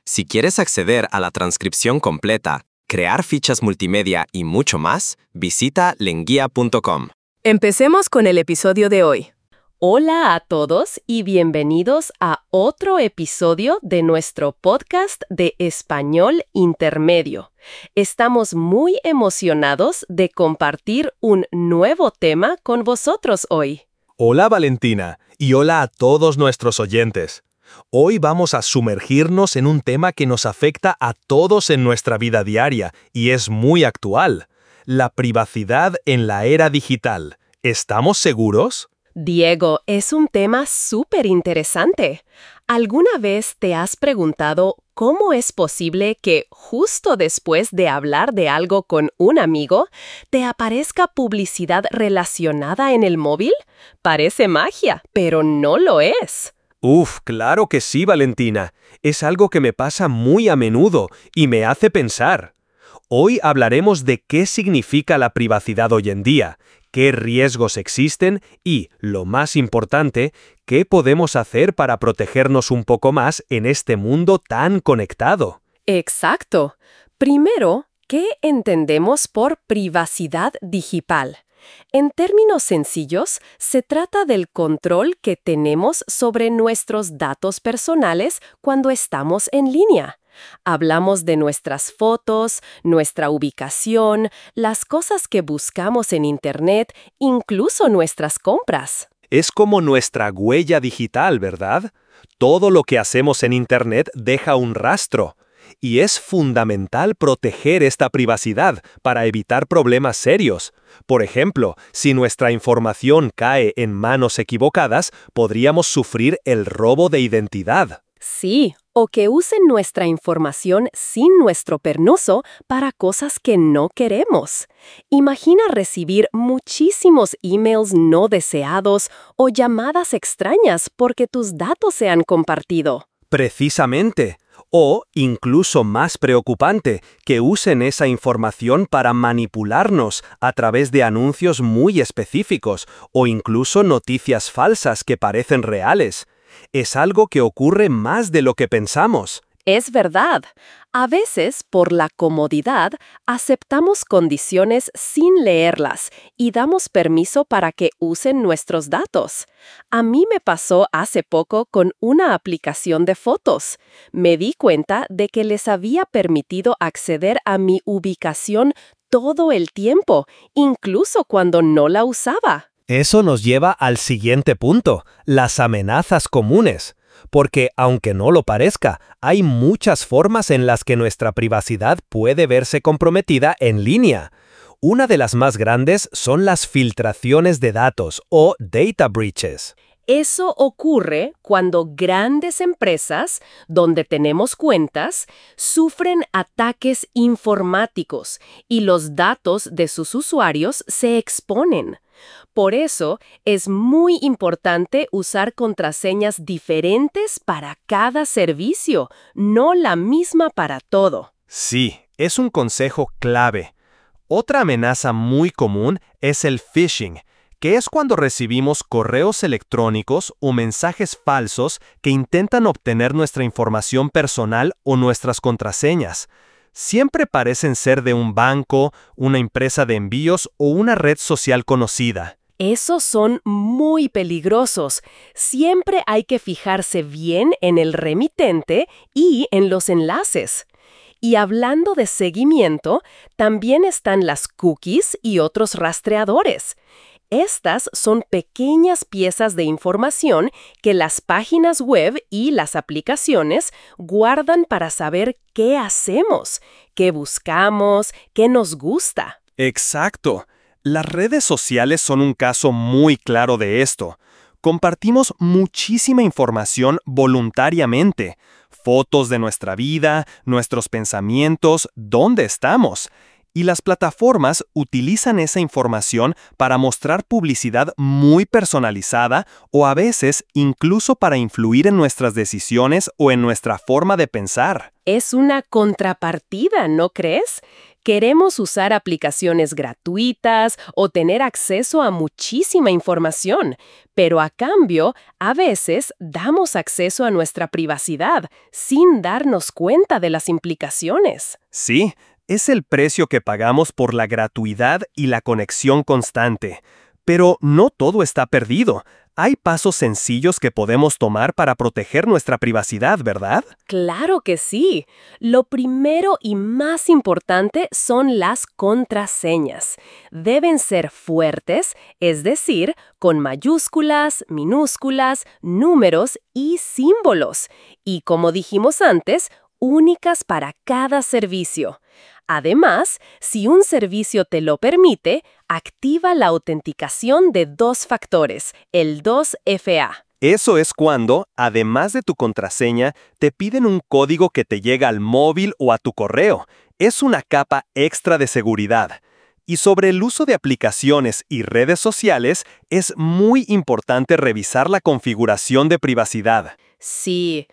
Si quieres acceder a la transcripción completa, crear fichas multimedia y mucho más, visita lenguía.com. Empecemos con el episodio de hoy. Hola a todos y bienvenidos a otro episodio de nuestro podcast de español intermedio. Estamos muy emocionados de compartir un nuevo tema con vosotros hoy. Hola Valentina y hola a todos nuestros oyentes. Hoy vamos a sumergirnos en un tema que nos afecta a todos en nuestra vida diaria y es muy actual: la privacidad en la era digital. ¿Estamos seguros? Diego, es un tema súper interesante. ¿Alguna vez te has preguntado cómo es posible que justo después de hablar de algo con un amigo, te aparezca publicidad relacionada en el móvil? Parece magia, pero no lo es. Claro que sí, Valentina. Es algo que me pasa muy a menudo y me hace pensar. Hoy hablaremos de qué significa la privacidad hoy en día, qué riesgos existen y, lo más importante, qué podemos hacer para protegernos un poco más en este mundo tan conectado. Exacto. Primero, ¿qué entendemos por privacidad digital? En términos sencillos, se trata del control que tenemos sobre nuestros datos personales cuando estamos en línea. Hablamos de nuestras fotos, nuestra ubicación, las cosas que buscamos en Internet, incluso nuestras compras. Es como nuestra huella digital, ¿verdad? Todo lo que hacemos en Internet deja un rastro. Y es fundamental proteger esta privacidad para evitar problemas serios. Por ejemplo, si nuestra información cae en manos equivocadas, podríamos sufrir el robo de identidad. Sí, o que usen nuestra información sin nuestro permiso para cosas que no queremos. Imagina recibir muchísimos emails no deseados o llamadas extrañas porque tus datos se han compartido. Precisamente. O, incluso más preocupante, que usen esa información para manipularnos a través de anuncios muy específicos o incluso noticias falsas que parecen reales. Es algo que ocurre más de lo que pensamos. Es verdad. A veces, por la comodidad, aceptamos condiciones sin leerlas y damos permiso para que usen nuestros datos. A mí me pasó hace poco con una aplicación de fotos. Me di cuenta de que les había permitido acceder a mi ubicación todo el tiempo, incluso cuando no la usaba. Eso nos lleva al siguiente punto: las amenazas comunes. Porque, aunque no lo parezca, hay muchas formas en las que nuestra privacidad puede verse comprometida en línea. Una de las más grandes son las filtraciones de datos o data breaches. Eso ocurre cuando grandes empresas, donde tenemos cuentas, sufren ataques informáticos y los datos de sus usuarios se exponen. Por eso, es muy importante usar contraseñas diferentes para cada servicio, no la misma para todo. Sí, es un consejo clave. Otra amenaza muy común es el phishing, que es cuando recibimos correos electrónicos o mensajes falsos que intentan obtener nuestra información personal o nuestras contraseñas. Siempre parecen ser de un banco, una empresa de envíos o una red social conocida. Esos son muy peligrosos. Siempre hay que fijarse bien en el remitente y en los enlaces. Y hablando de seguimiento, también están las cookies y otros rastreadores. Estas son pequeñas piezas de información que las páginas web y las aplicaciones guardan para saber qué hacemos, qué buscamos, qué nos gusta. Exacto. Las redes sociales son un caso muy claro de esto. Compartimos muchísima información voluntariamente. Fotos de nuestra vida, nuestros pensamientos, dónde estamos. Y las plataformas utilizan esa información para mostrar publicidad muy personalizada o a veces incluso para influir en nuestras decisiones o en nuestra forma de pensar. Es una contrapartida, ¿no crees? Queremos usar aplicaciones gratuitas o tener acceso a muchísima información, pero a cambio, a veces damos acceso a nuestra privacidad sin darnos cuenta de las implicaciones. Sí, es el precio que pagamos por la gratuidad y la conexión constante. Pero no todo está perdido. Hay pasos sencillos que podemos tomar para proteger nuestra privacidad, ¿verdad? Claro que sí. Lo primero y más importante son las contraseñas. Deben ser fuertes, es decir, con mayúsculas, minúsculas, números y símbolos. Y como dijimos antes, únicas para cada servicio. Además, si un servicio te lo permite, activa la autenticación de 2 factores, el 2FA. Eso es cuando, además de tu contraseña, te piden un código que te llega al móvil o a tu correo. Es una capa extra de seguridad. Y sobre el uso de aplicaciones y redes sociales, es muy importante revisar la configuración de privacidad. Sí,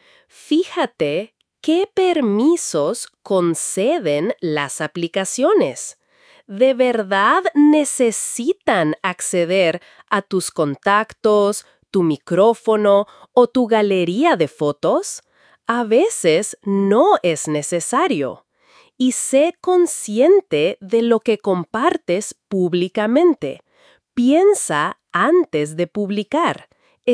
fíjate qué permisos conceden las aplicaciones. ¿De verdad necesitan acceder a tus contactos, tu micrófono o tu galería de fotos? A veces no es necesario. Y sé consciente de lo que compartes públicamente. Piensa antes de publicar,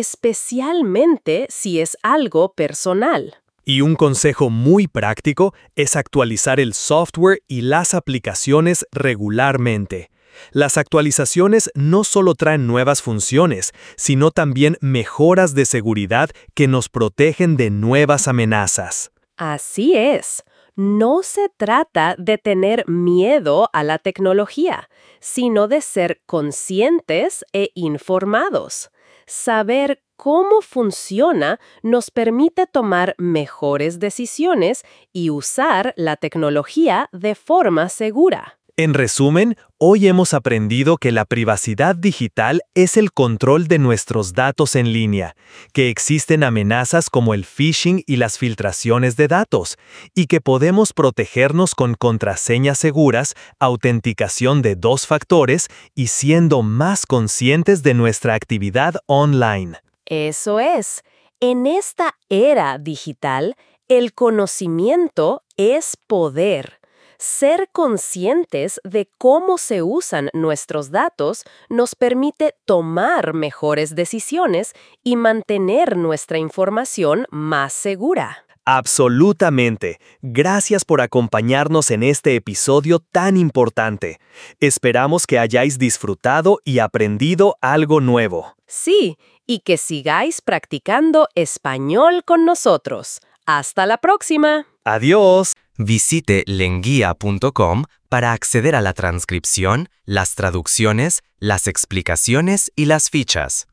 especialmente si es algo personal. Y un consejo muy práctico es actualizar el software y las aplicaciones regularmente. Las actualizaciones no solo traen nuevas funciones, sino también mejoras de seguridad que nos protegen de nuevas amenazas. Así es. No se trata de tener miedo a la tecnología, sino de ser conscientes e informados. Saber cómo funciona nos permite tomar mejores decisiones y usar la tecnología de forma segura. En resumen, hoy hemos aprendido que la privacidad digital es el control de nuestros datos en línea, que existen amenazas como el phishing y las filtraciones de datos, y que podemos protegernos con contraseñas seguras, autenticación de 2 factores y siendo más conscientes de nuestra actividad online. Eso es. En esta era digital, el conocimiento es poder. Ser conscientes de cómo se usan nuestros datos nos permite tomar mejores decisiones y mantener nuestra información más segura. Absolutamente. Gracias por acompañarnos en este episodio tan importante. Esperamos que hayáis disfrutado y aprendido algo nuevo. Sí, y que sigáis practicando español con nosotros. ¡Hasta la próxima! Adiós. Visite lenguia.com para acceder a la transcripción, las traducciones, las explicaciones y las fichas.